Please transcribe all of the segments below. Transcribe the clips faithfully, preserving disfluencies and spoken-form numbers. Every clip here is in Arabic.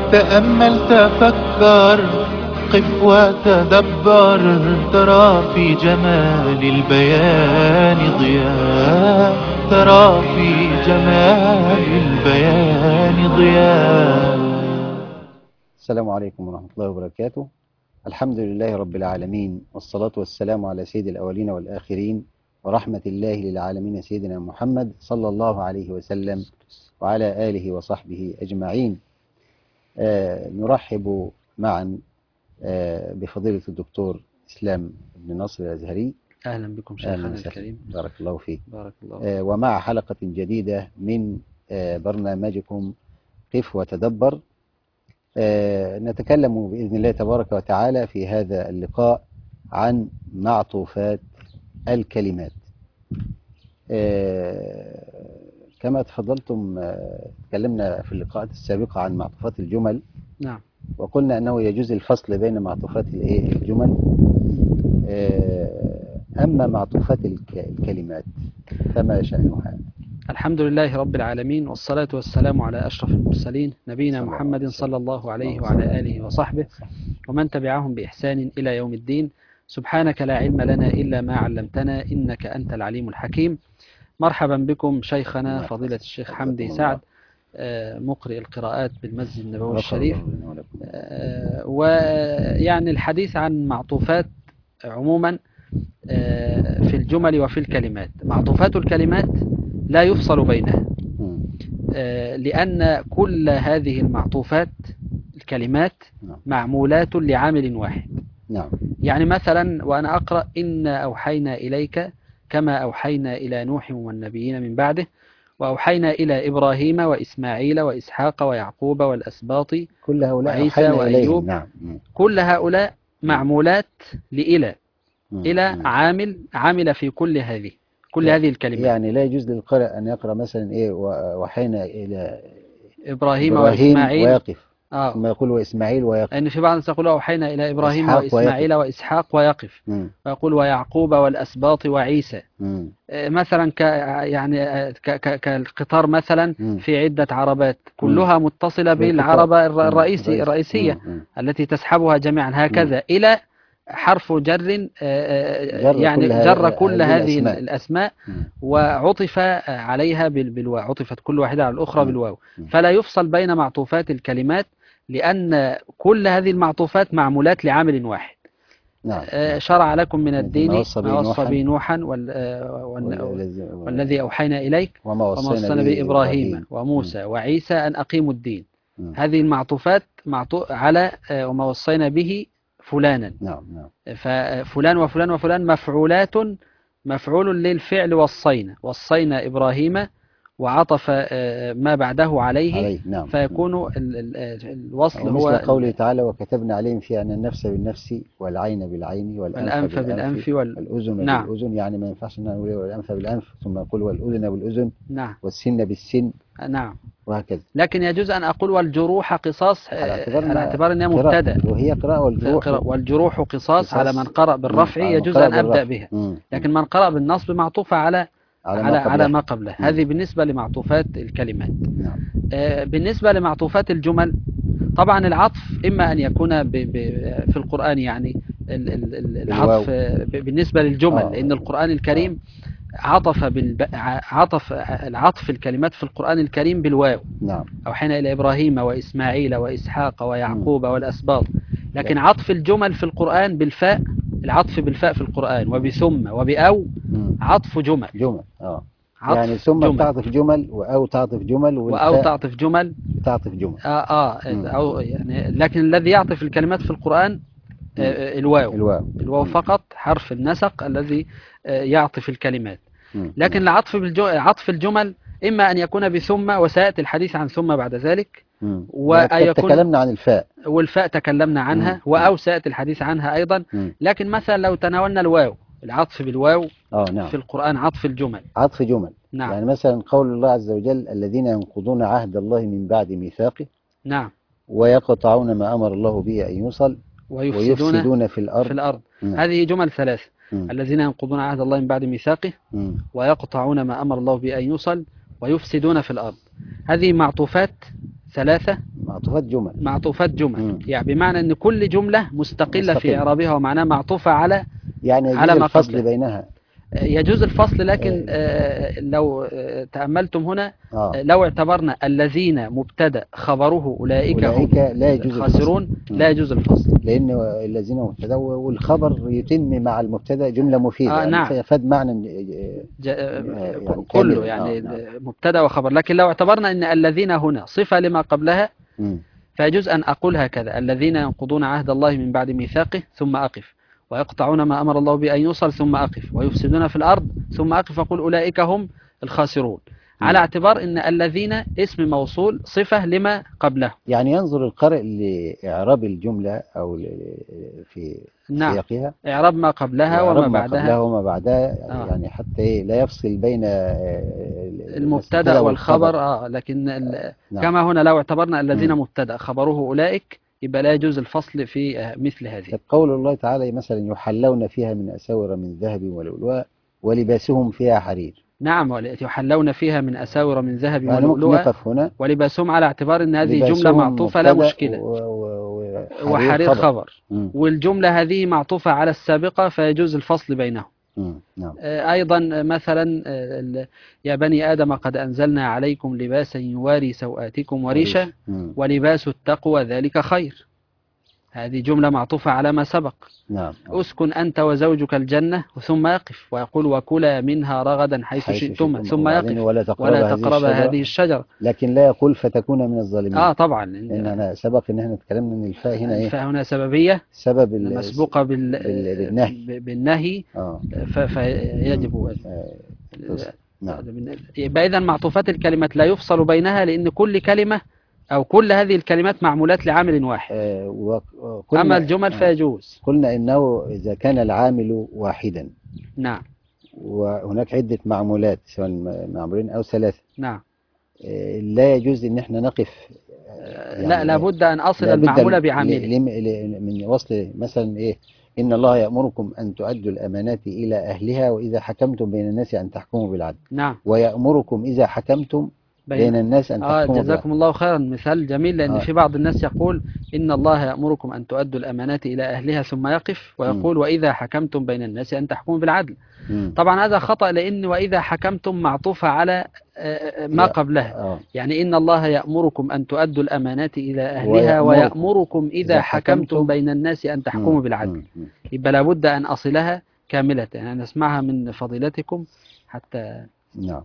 تأمل تفكر، قف وتدبر، ترى في جمال البيان ضياء، ترى في جمال البيان ضياء. السلام عليكم ورحمة الله وبركاته. الحمد لله رب العالمين، والصلاة والسلام على سيد الأولين والآخرين ورحمة الله للعالمين سيدنا محمد صلى الله عليه وسلم وعلى آله وصحبه أجمعين. آه نرحب معا آه بفضيلة الدكتور إسلام بن نصر الأزهري. أهلا بكم شيخنا الكريم، بارك الله فيك. بارك الله آه ومع حلقة جديدة من آه برنامجكم قف وتدبر. آه نتكلم بإذن الله تبارك وتعالى في هذا اللقاء عن معطوفات الكلمات. آه كما تفضلتم، آه تكلمنا في اللقاءات السابقة عن معطوفات الجمل. نعم. وقلنا أنه يجوز الفصل بين معطوفات الجمل. آه أما معطوفات الكلمات فما شأنها؟ الحمد لله رب العالمين، والصلاة والسلام على أشرف المرسلين نبينا محمد صلى الله عليه وعلى آله وصحبه ومن تبعهم بإحسان إلى يوم الدين. سبحانك لا علم لنا إلا ما علمتنا إنك أنت العليم الحكيم. مرحبا بكم شيخنا فضيلة الشيخ حمدي سعد، مقرئ القراءات بالمسجد النبوي الشريف. ويعني الحديث عن معطوفات عموما في الجمل وفي الكلمات. معطوفات الكلمات لا يفصل بينها، لأن كل هذه المعطوفات الكلمات معمولات لعامل واحد. يعني مثلا وأنا أقرأ إنا أوحينا إليك كما أوحينا إلى نوح والنبيين من بعده، وأوحينا إلى إبراهيم وإسماعيل وإسحاق ويعقوب والأسباط كل هؤلاء وعيسى وأيوب. نعم. كل هؤلاء معمولات لإلى إلى عامل عامل في كل هذه كل هذه الكلمات. يعني لا يجوز للقارئ أن يقرأ مثلا إيه وحينا إلى إبراهيم, إبراهيم وإسماعيل ويقف، آه. ثم يقول وإسماعيل ويقف، أن في بعض الناس يقول أوحينا إلى إبراهيم وإسماعيل ويقف. وإسحاق ويقف، م. ويقول ويعقوب والأسباط وعيسى. م. مثلا ك يعني كالقطار مثلا، م. في عدة عربات كلها متصلة بالعربة الرئيسي الرئيسية م. م. التي تسحبها جميعا هكذا م. إلى حرف جر، جر يعني كل جر كل هذه الأسماء, الأسماء وعطف عليها بالواو، عطفت كل واحدة على الأخرى م. بالواو. فلا يفصل بين معطوفات الكلمات، لأن كل هذه المعطوفات معمولات لعامل واحد. نعم. شرع لكم من الدين ما وصى به نوحا والذي أوحينا إليك وما وصينا به إبراهيم وموسى م. وعيسى أن أقيموا الدين. م. هذه المعطوفات معطو على وما وصينا به فلانا. نعم نعم. ففلان وفلان وفلان مفعولات، مفعول للفعل وصينا وصينا إبراهيم وعطف ما بعده عليه, عليه. نعم. فيكون نعم. الوصل هو مثل قوله تعالى وكتبنا عليهم فيها أن النفس بالنفس والعين بالعين والأنف بالأنف والأذن نعم. بالأذن. يعني ما ينفعش نقول والأنف بالأنف ثم نقول والأذن بالأذن. نعم. والسن بالسن. نعم. وهكذا. لكن يجوز أن أقول والجروح قصاص على اعتبار أنها مبتدأ، وهي قراءة والجروح, والجروح قصاص على من قرأ بالرفع يجوز أن أبدأ بها. مم. لكن من قرأ بالنصب معطوفة على على ما, على, على ما قبله. مم. هذه بالنسبة لمعطوفات الكلمات. نعم. آه بالنسبة لمعطوفات الجمل، طبعا العطف إما أن يكون ب ب في القرآن، يعني العطف بالنسبة للجمل، آه. لأن القرآن الكريم آه. عطف بالب... عطف العطف الكلمات في القرآن الكريم بالواو. نعم. أوحينا إلى إبراهيم وإسماعيل وإسحاق ويعقوب م. والأسباط. لكن عطف الجمل في القرآن بالفاء، العطف بالفاء في القرآن وبثم وبأو م. عطف جمل جمل اه يعني ثم جمل. تعطف جمل وأو تعطف جمل وأو تعطف جمل تعطف جمل آه آه أو يعني. لكن الذي يعطف الكلمات في القرآن آه الواو. الواو الواو فقط، حرف النسق الذي آه يعطف الكلمات. لكن العطف عطف الجمل إما أن يكون بثم، وسيأتي الحديث عن ثم بعد ذلك، ويكون تكلمنا عن الفاء، والفاء تكلمنا عنها، مم. وأو سيأتي الحديث عنها أيضا. مم. لكن مثلا لو تناولنا الواو، العطف بالواو آه نعم. في القرآن عطف الجمل عطف جمل. نعم. يعني مثلا قول الله عز وجل الذين ينقضون عهد الله من بعد ميثاقه. نعم. ويقطعون ما أمر الله به أن يوصل ويفسدون, ويفسدون في الأرض, في الأرض. نعم. هذه جمل ثلاث. مم. الذين ينقضون عهد الله من بعد ميثاقه، مم. ويقطعون ما أمر الله به أن يوصل، ويفسدون في الأرض. هذه معطوفات ثلاثة معطوفات جمل معطوفات جمل مم. يعني بمعنى أن كل جملة مستقلة مستقل. في إعرابها ومعناها معطوفة على يعني يجوز على ما الفصل قبلها. بينها. يجوز الفصل، لكن آه. آه، لو آه، تأملتم هنا آه. آه، لو اعتبرنا الذين مبتدأ خبره أولئك, أولئك هم لا يجوز الخاسرون الفصل. لا يجوز الفصل، لأن الذين مبتدا والخبر يتم مع المبتدا جملة مفيدة آه يعني نعم فاد معنى ج- آه، يعني كله كاملا. يعني آه. نعم. مبتدأ وخبر. لكن لو اعتبرنا أن الذين هنا صفة لما قبلها مم. فيجوز أن أقول هكذا: الذين ينقضون عهد الله من بعد ميثاقه ثم أقف، ويقطعون ما أمر الله بأن يوصل ثم أقف، ويفسدون في الأرض ثم أقف، أقول أولئك هم الخاسرون، على اعتبار أن الذين اسم موصول صفة لما قبله. يعني ينظر القارئ لإعراب الجملة أو ل- في نعم، سياقها إعراب ما قبلها وإعراب وما ما بعدها، قبلها وما بعدها آه. يعني حتى إيه لا يفصل بين آه، المبتدأ والخبر. آه. لكن ال... نعم. كما هنا لو اعتبرنا الذين مم. مبتدأ خبره أولئك يبقى لا يجوز الفصل في آه، مثل هذه. طب قول الله تعالى مثلا يحلون فيها من أساور من ذهب ولؤلؤا ولباسهم فيها حرير. نعم، يحلون فيها من أساور من ذهب يعني ممكن ولؤلؤا نقف هنا ولباسهم، على اعتبار أن هذه جملة لباسهم معطوفة لا مبتدأ مشكلة، و- و- وحرير وحرير خبر. خبر، مم. والجملة هذه معطوفة على السابقة فيجوز الفصل بينهم. مم. نعم. آه، أيضا مثلا آه، ال- يا بني آدم قد أنزلنا عليكم لباسا يواري سوآتكم وريشا مم. ولباس التقوى ذلك خير، هذه جملة معطوفة على ما سبق. نعم. أسكن أنت وزوجك الجنة ثم يقف، ويقول وكلا منها رغدا حيث, حيث شئتما شئتم. ثم وبعدين يقف ولا تقرب ولا هذه تقرب الشجرة. هذه الشجرة. لكن لا يقول فتكون من الظالمين. آه طبعا، لأن أنا سبق إن احنا اتكلمنا إن الفاء هنا إيه؟ الفاء هنا سببية سبب ال- مسبوقة بال... بال- بالنهي. بالنهي آه. ف... فيجب آه. نعم. يبقى إذن معطوفات الكلمات لا يفصل بينها، لأن كل كلمة أو كل هذه الكلمات معمولات لعامل واحد. آه. وقلنا أما الجمل آه. فيجوز. قلنا إنه إذا كان العامل واحدا نعم، وهناك عدة معمولات سواء معمولين أو ثلاثة، نعم، آه. لا يجوز إن احنا نقف. يعني لا لابد أن أصل لابد المعمولة ل- بعامله. ل- ل- من وصل مثلا إيه إن الله يأمركم أن تؤدوا الأمانات إلى أهلها وإذا حكمتم بين الناس أن تحكموا بالعدل. نعم، ويأمركم إذا حكمتم بين الناس أن آه تحكموا جزاكم بالعدل. الله خيرا، مثال جميل، لأن آه. في بعض الناس يقول إن الله يأمركم أن تؤدوا الأمانات إلى أهلها ثم يقف ويقول م. وإذا حكمتم بين الناس أن تحكموا بالعدل. م. طبعا هذا خطأ، لأن وإذا حكمتم معطوفة على ما قبلها. آه. يعني إن الله يأمركم أن تؤدوا الأمانات إلى أهلها ويأمركم, ويأمركم إذا حكمتم, حكمتم بين الناس أن تحكموا م. بالعدل. يبقى لابد أن أصلها كاملة، يعني نسمعها من فضيلتكم حتى. نعم.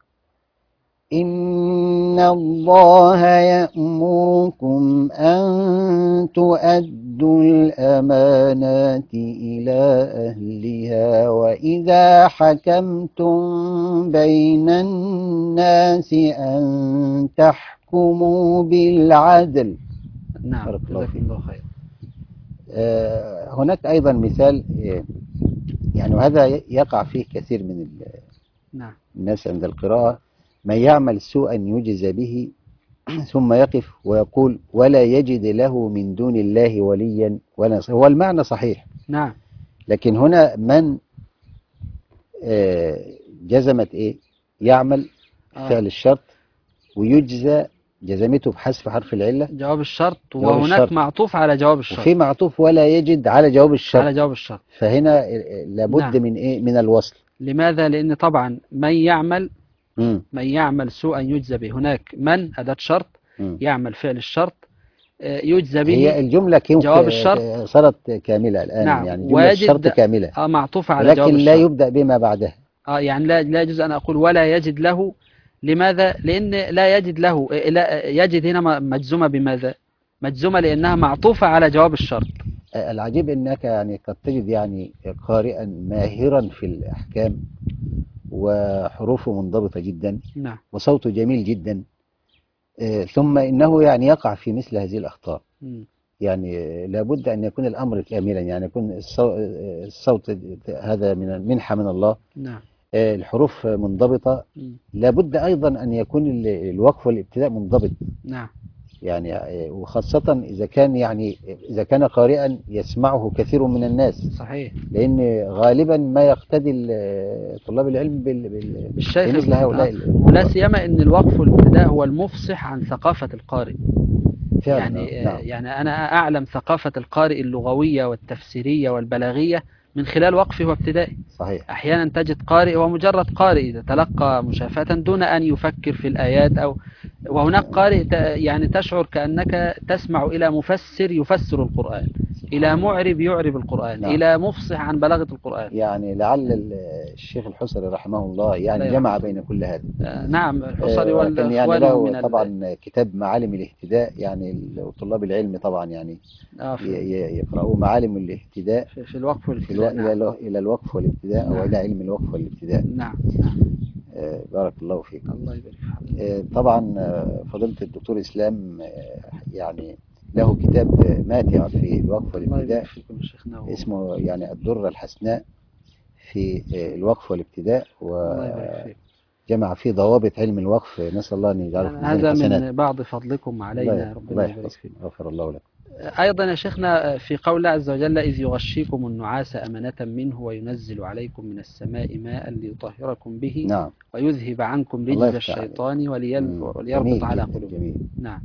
إن الله يأمركم أن تؤدوا الأمانات إلى أهلها وإذا حكمتم بين الناس أن تحكموا بالعدل. نعم، جزاكم الله خير. آه هناك أيضا مثال، يعني وهذا يقع فيه كثير من نعم. الناس عند القراءة: من يعمل سوءا يجز به ثم يقف ويقول ولا يجد له من دون الله وليا ولا نصيرا. هو المعنى صحيح. نعم. لكن هنا من جزمت ايه يعمل آه. فعل الشرط ويجزى جزمته بحذف حرف العلة جواب الشرط، وهناك الشرط. معطوف على جواب الشرط، وفي معطوف ولا يجد على جواب الشرط على جواب الشرط. فهنا لابد نعم. من ايه من الوصل. لماذا؟ لأن طبعا من يعمل م. من يعمل سوءا يجزى به، هناك من أداة شرط م. يعمل فعل الشرط يجزى به. هي الجملة جواب الشرط صارت كاملة الآن. نعم. يعني جملة الشرط كاملة آه معطوفة على جواب لكن الشرط، لا يبدأ بما بعدها. آه يعني لا لا يجوز أن أقول ولا يجد له. لماذا؟ لأن لا يجد له، لا يجد هنا مجزومة بماذا؟ مجزومة لأنها معطوفة على جواب الشرط. العجيب أنك يعني قد تجد يعني قارئا ماهرا في الأحكام وحروفه منضبطة جدا نعم. وصوته جميل جدا، ثم إنه يعني يقع في مثل هذه الأخطاء. م. يعني لابد أن يكون الأمر كاملا، يعني يكون الصوت هذا من منحة من الله. نعم. الحروف منضبطة. م. لابد أيضا أن يكون الوقف والابتداء منضبط. نعم. يعني وخاصة إذا كان يعني إذا كان قارئا يسمعه كثير من الناس. صحيح. لأن غالبا ما يقتدي طلاب العلم بال- بال- بالشيخ بمثل هؤلاء آه. ولا سيما ان الوقف والابتداء هو المفصح عن ثقافة القارئ. فعلا. يعني نعم. يعني انا اعلم ثقافة القارئ اللغوية والتفسيرية والبلاغية من خلال وقفه وابتدائه. صحيح. احيانا تجد قارئ هو مجرد قارئ يتلقى مشافهة دون ان يفكر في الايات، او وهناك قارئ ت- يعني تشعر كأنك تسمع الى مفسر يفسر القرآن، الى معرب يعرب القرآن. نعم. الى مفصح عن بلاغة القرآن. يعني لعل ال- الشيخ الحسري رحمه الله يعني الله جمع يرحمه. بين كل هذا. آه، نعم. الحصري آه، كان يعني واخوانه من له ال... طبعا كتاب معالم الاهتداء، يعني طلاب العلم طبعا يعني آه ي- في, ي- يقرأوا معالم الاهتداء في, في الوقف في الو... والابتداء. إلى نعم. الو... إلى الوقف والابتداء أو نعم. إلى علم الوقف والابتداء. نعم. نعم. آه، بارك الله فيك. الله يبارك في حضرتك. آه، طبعا آه، فضيلة الدكتور إسلام آه، يعني له كتاب آه، ماتع في الوقف الله يبارك والابتداء فيكم شيخنا. اسمه يعني الدرة الحسناء في آه، الوقف والابتداء، الله يبارك فيك. وجمع فيه ضوابط علم الوقف. نسأل الله أن يجعله في يعني ميزان هذا الحسنات. من بعض فضلكم الله علينا، الله ربنا يبارك يحفظك. فيكم. غفر الله لك. أيضا يا شيخنا في قول الله عز وجل: إذ يغشيكم النعاس أمنة منه وينزل عليكم من السماء ماء ليطهركم به. نعم. ويذهب عنكم الله رجز يفتح عليك. الشيطان وليل- مم. وليربط جميل على جدا، قلوبكم. جميل. نعم.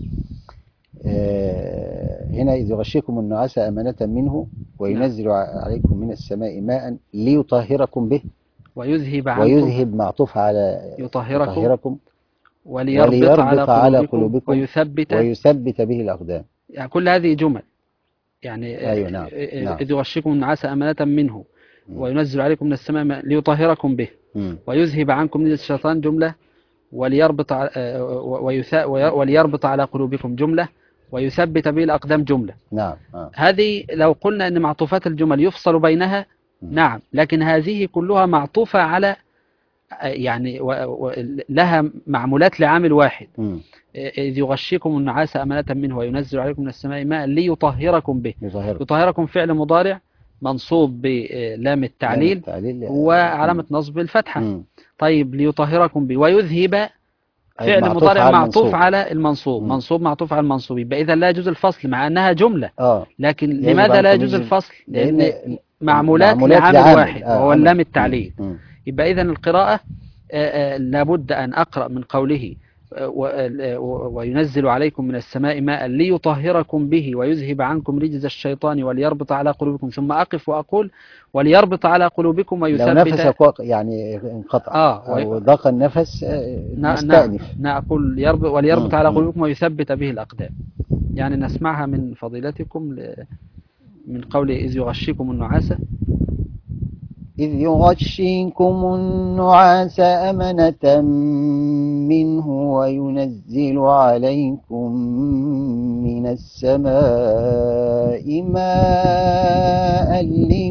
آه، هنا إذ يغشيكم النعاس أمنة منه وينزل عليكم من السماء ماء ليطهركم به. ويذهب عنكم ويذهب معطوف على يطهركم يطهركم وليربط, وليربط على على قلوبكم, قلوبكم ويثبت. ويثبت به الأقدام. يعني كل هذه جمل. يعني أيوة. نعم. نعم. إذ يغشيكم النعاس أمنة منه وينزل عليكم من السماء ماء ليطهركم به. مم. ويذهب عنكم رجز الشيطان جملة. وليربط ع- ويث- وليربط على قلوبكم جملة. ويثبت به الأقدام جملة. نعم. آه. هذه لو قلنا أن معطوفات الجمل يفصل بينها، مم. نعم، لكن هذه كلها معطوفة على يعني و و لها معمولات لعامل واحد. مم. إذ يغشيكم النعاس أمنة منه وينزل عليكم من السماء ماء ليطهركم به. يطهركم. يطهركم فعل مضارع منصوب بلام التعليل, التعليل وعلامة نصب الفتحة. مم. طيب ليطهركم به. ويذهب فعل معطوف مضارع على معطوف المنصوب. على المنصوب. مم. منصوب معطوف على المنصوب. يبقى إذا لا يجوز الفصل مع أنها جملة. آه. لكن يجب لماذا أن لا يجوز تميز- الفصل؟ لأن لأن معمولات, معمولات لعامل لعامل. واحد آه، وهو عامل. اللام التعليل. مم. يبقى إذن القراءة آه، آه، لابد أن أقرأ من قوله آه، و- آه، وينزل عليكم من السماء ماء ليطهركم به ويذهب عنكم رجز الشيطان وليربط على قلوبكم، ثم أقف وأقول وليربط على قلوبكم لو ويثبت. نفسك وق- يعني انقطع آه، أو و- ضاق النفس آه، نعم نستأنف. نعم أقول يربط وليربط مم. على مم. قلوبكم ويثبت به الأقدام. يعني نسمعها من فضيلتكم ل- من قول إذ يغشيكم النعاس. إذ يغشيكم النعاس أمنة منه وينزل عليكم من السماء ماء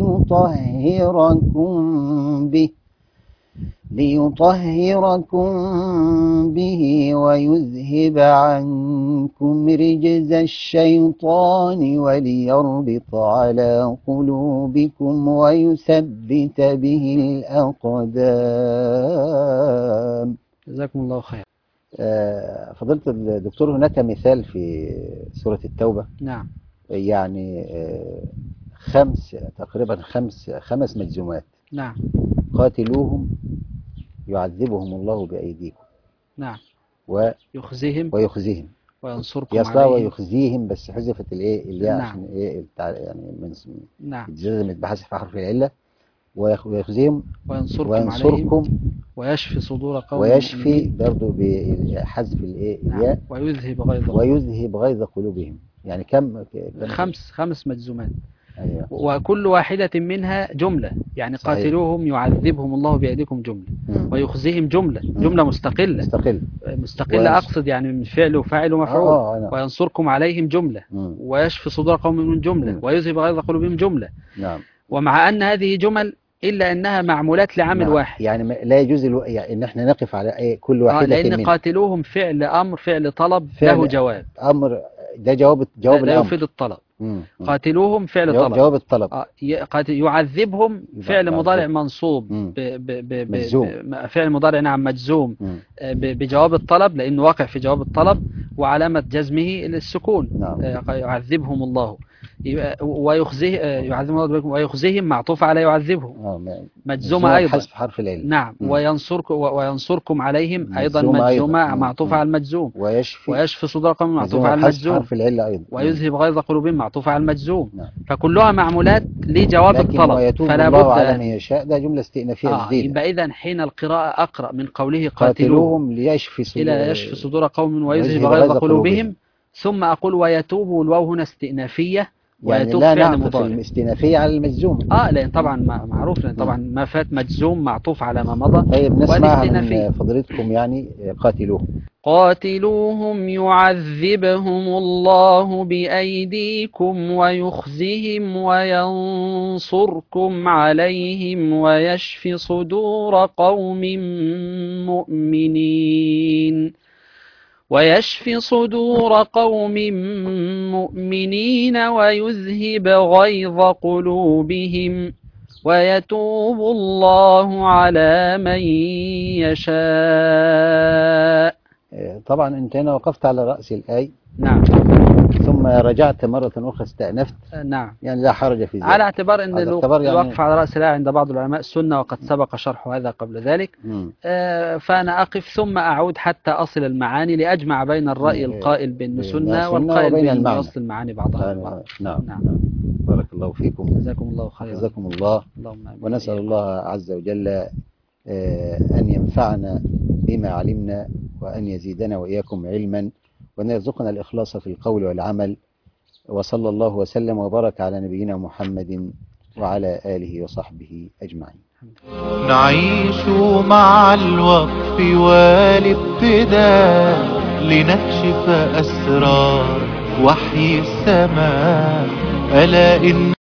ليطهركم به ليطهركم به ويذهب عنكم رجز الشيطان وليربط على قلوبكم ويثبت به الأقدام. جزاكم الله خير. آه، فضيلة الدكتور، هناك مثال في سورة التوبة. نعم. يعني آه، خمس تقريبا خمس خمس مجزومات. نعم. قاتلوهم يعذبهم الله بأيديكم. نعم. و... يخزيهم ويخزيهم. وينصركم يصلى عليهم. ويخزيهم، بس حذفت الايه الياء نعم. عشان ايه التع... يعني من نعم. جزمت بحذف حرف العله. ويخ- ويخزيهم وينصركم عليهم وينصركم ويشفي صدور قوم ويشفي مؤمنين. برضه بحذف الايه نعم. الياء. ويذهب غيظ ويذهب غيظ قلوبهم. يعني كم كم- خمس خمس مجزومات. ايوه. وكل واحدة منها جملة. يعني صحيح. قاتلوهم يعذبهم الله بأيديكم جملة. مم. ويخزيهم جملة. جملة مستقلة. مستقل. مستقلة وينص- أقصد يعني من فعل وفاعل ومفعول. آه، آه، نعم. وينصركم عليهم جملة. مم. ويشفي صدور قوم من جملة. مم. ويذهب غيظ قلوبهم جملة. نعم. ومع أن هذه جمل إلا أنها معمولات لعامل نعم. واحد. يعني ما- لا يجوز الو... يعني ان احنا نقف على ايه كل آه واحده لأن منها. قاتلوهم فعل أمر فعل طلب فعل له جواب. امر، ده جواب جواب لا الامر. يفيد الطلب. مم. مم. قاتلوهم فعل جواب, طلب. جواب الطلب. آه ي- قاتل يعذبهم فعل يعذب. مضارع منصوب مم. ب ب ب ب مجزوم. ب فعل مضارع نعم مجزوم مم. آه، ب بجواب الطلب لأنه واقع في جواب الطلب. وعلامة جزمه السكون. نعم. يعذبهم الله ويخزيه يعذبهم الله ويخزيهم معطوف على يعذبهم مجزومة أيضا حذف حرف العلة. نعم. م. وينصركم وينصركم عليهم أيضا مجزومة معطوف على المجزوم. ويشفي ويشفي صدور قوم معطوف على المجزوم. حرف العلة أيضا. ويذهب غيظ قلوبهم معطوف على المجزوم. نعم. فكلها معمولات لجواب الطلب. فلا بد الله على من يشاء ده جملة استئنافية آه جديدة. يبقى إذا حين القراءة أقرأ من قوله قاتلوهم ليشفي صدور إلى يشفي صدور قوم ويذهب غيظ قلوبهم، ثم أقول ويتوب، والواو هنا استئنافية ويتوب يعني لا فعل نعطف مضارع. الاستئنافية على المجزوم. اه لان طبعا معروف، لان طبعا ما فات مجزوم معطوف على ما مضى. طيب نسمع من فضيلتكم يعني قاتلوهم. قاتلوهم يعذبهم الله بأيديكم ويخزهم وينصركم عليهم ويشفي صدور قوم مؤمنين ويشفي صدور قوم مؤمنين ويذهب غيظ قلوبهم ويتوب الله على من يشاء. طبعا انت هنا وقفت على رأس الآية. نعم. ثم رجعت مرة أخرى استأنفت. نعم. يعني لا حرج في ذلك، على اعتبار أن الوقف يعني على رأس الآية عند بعض العلماء السنة، وقد سبق شرح هذا قبل ذلك. آه فأنا أقف ثم أعود حتى أصل المعاني لأجمع بين الرأي القائل بأنه سنة والقائل بأنه أصل المعاني بعضها البعض. نعم. نعم. بارك الله فيكم. جزاكم الله خيرا. جزاكم الله. ونسأل الله عز وجل أن ينفعنا بما علمنا، وأن يزيدنا وإياكم علما، وأن يرزقنا الإخلاص في القول والعمل. وصلى الله وسلم وبارك على نبينا محمد وعلى آله وصحبه أجمعين. نعيش مع الوقف والابتداء لنكشف أسرار وحي السماء. ألا إن